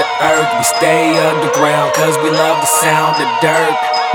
earth. We stay underground cause we love the sound of dirt.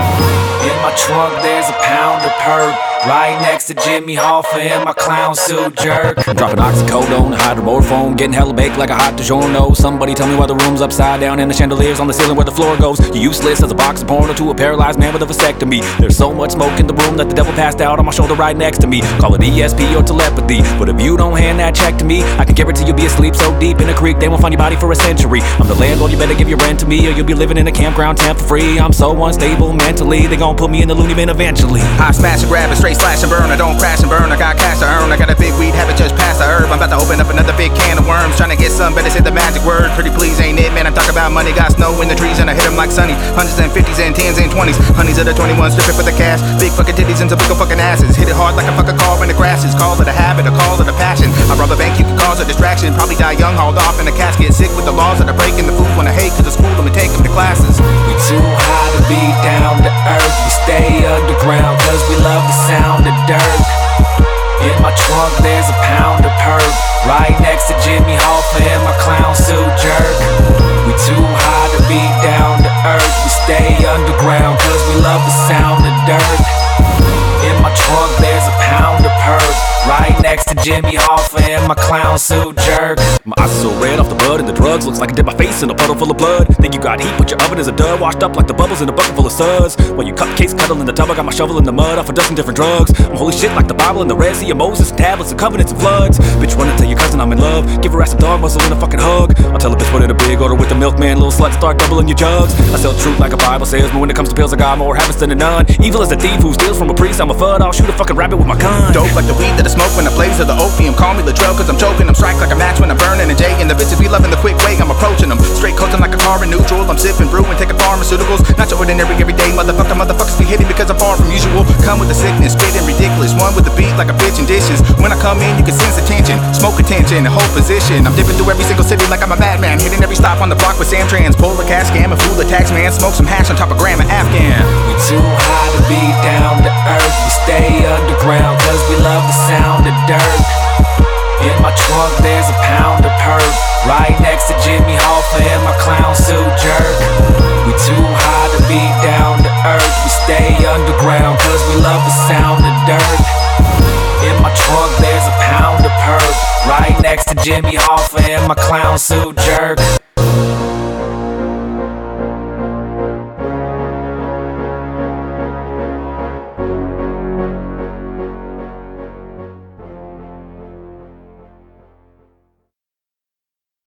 In my trunk there's a pound of perp, right next to Jimmy Hoffa in my clown suit jerk. Dropping oxycodone, hydromorphone, getting hella baked like a hot DiGiorno. Somebody tell me why the room's upside down and the chandelier's on the ceiling where the floor goes. You're useless as a box of porno to a paralyzed man with a vasectomy. There's so much smoke in the room that the devil passed out on my shoulder right next to me. Call it ESP or telepathy, but if you don't hand that check to me, I can guarantee you'll be asleep so deep in a creek they won't find your body for a century. I'm the landlord, you better give your rent to me or you'll be living in a campground tent for free. I'm so unstable mentally, they gon' put me in the loony bin eventually. I smash and grab and straight slash and burn. I don't crash and burn, I got cash to earn. I got a big weed habit just past the herb. I'm about to open up another big can of worms. Trying to get some, better say the magic word. Pretty please ain't it, man, I'm talking about money. Got snow in the trees and I hit them like sunny. Hundreds and fifties and tens and twenties. Honeys of the 21s, stripping for the cash. Big fucking titties and some big fucking asses. Hit it hard like a fucking car in the grasses. Call it a habit, or call it a passion. I rob a bank, you can cause a distraction. Probably die young, hauled off in a casket. Sick with the laws that are breaking. The food when I hate, cause the school them and take them to classes. We too high to be down to earth. We stay underground cause we love the sound of dirt. In my trunk there's a pound of perp, right next to Jimmy Hoffa in my clown suit jerk. We too high to be down to earth. We stay underground cause we love the sound of dirt. In my trunk there's a pound of perp, right next to Jimmy Hoffa in my clown suit jerk. My eyes are so red off the bud and the drugs. Looks like I dip my face in a puddle full of blood. Think you got heat, but your oven is a dud. Washed up like the bubbles in a bucket full of suds. When you cupcakes cuddle in the tub, I got my shovel in the mud off a dozen different drugs. I'm holy shit like the Bible and the Red Sea of Moses and tablets and covenants and floods. Bitch, run and tell your cousin I'm in love. Give her ass some dog muscle and a fucking hug. I'll tell a bitch put in a big order with the milkman. Little slut start doubling your jugs. I sell truth like a Bible says, but when it comes to pills I got more habits than a nun. Evil as a thief who steals from a priest. I'm a fud, I'll shoot a fucking rabbit with my gun. Dope like the weed that I smoke when I blaze of the opium. Call me Latrell cause I'm choking. I'm strike like a match when I'm burning a J. And the bitches be loving the quick way I'm approaching them. Straight coating like a car in neutral. I'm sipping brew and taking pharmaceuticals. Not your ordinary everyday motherfuckers be hitting because I'm far from usual. Come with the sickness, spitting ridiculous. One with the beat like a bitch in dishes. When I come in you can sense the tension. Smoke attention, hold position. I'm dipping through every single city like I'm a madman. Hitting every stop on the block with Sam Trans. Pull a cash scam and fool a tax man. Smoke some hash on top of gram and Afghan. We too high to be down to earth. We stay underground cause we love the sound of dirt. In my trunk there's a pound of perp, right next to Jimmy Hoffa in my clown suit jerk. We too high to be down to earth. We stay underground cause we love the sound of dirt. In my trunk there's a pound of perp, right next to Jimmy Hoffa in my clown suit jerk.